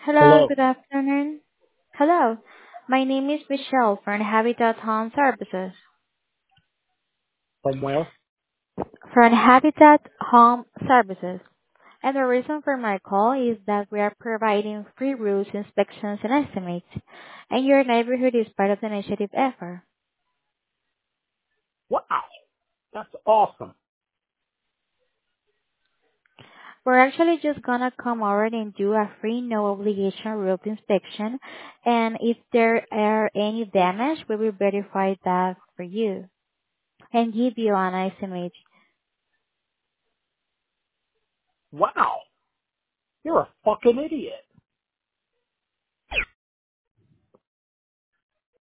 Hello, Hello. good afternoon. Hello, my name is Michelle from Habitat Home Services. From where? From Habitat Home Services. And the reason for my call is that we are providing free roofs inspections and estimates, and your neighborhood is part of the initiative effort. Wow. That's awesome. We're actually just gonna come over and do a free no obligation roof inspection, and if there are any damage, we will verify that for you and give you an estimate. Wow. You're a fucking idiot.